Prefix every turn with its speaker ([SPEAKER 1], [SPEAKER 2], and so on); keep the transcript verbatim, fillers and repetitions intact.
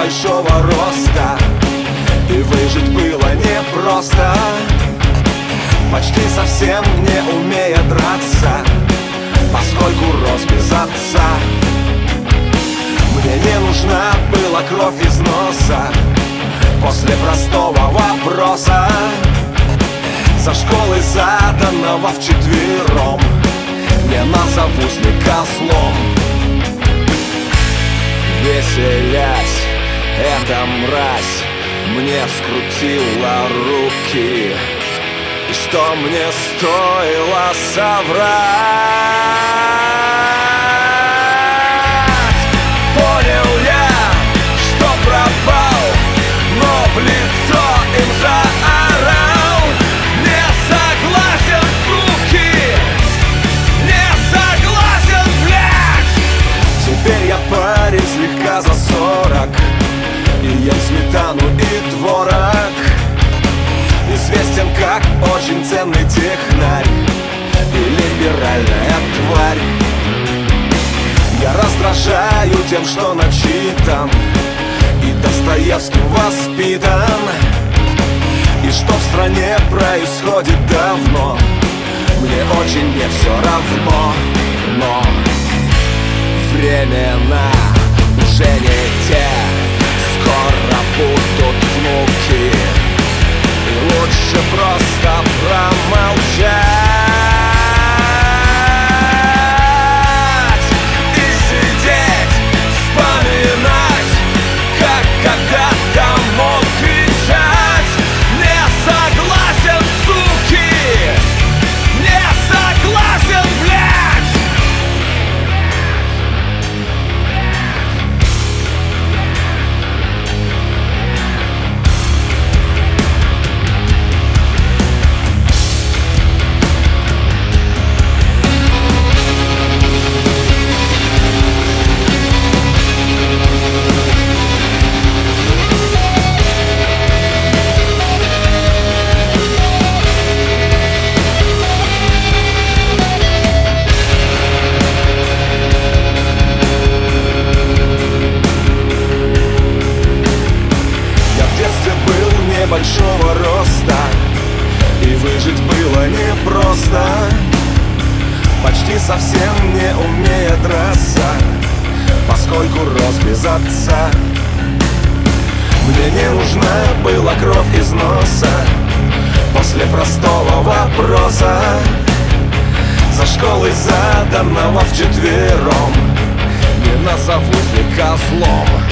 [SPEAKER 1] небольшого роста, и выжить было непросто. Почти совсем не умея драться, поскольку рос без отца. Мне не нужна была кровь из носа после простого вопроса. За школой заданного вчетвером не назовусь ли козлом. Веселясь, эта мразь мне скрутила руки, и что мне стоило соврать? Понял я, что пропал, но в лицо им заорал: не согласен, суки, не согласен, блядь! Теперь я парень слегка за сорок, и ем сметану и творог. Известен как очень ценный технарь и либеральная тварь. Я раздражаю тем, что начитан и Достоевским воспитан, и что в стране происходит давно мне очень не все равно. Но времена уже не те, скоро будут внуки, и лучше просто промолчать и сидеть, вспоминать, как когда-то мог кричать: не согласен, суки, не согласен, блядь! Большого роста, и выжить было непросто. Почти совсем не умея драться, поскольку рос без отца. Мне не нужна была кровь из носа после простого вопроса. За школой заданного вчетвером не назовусь ли козлом.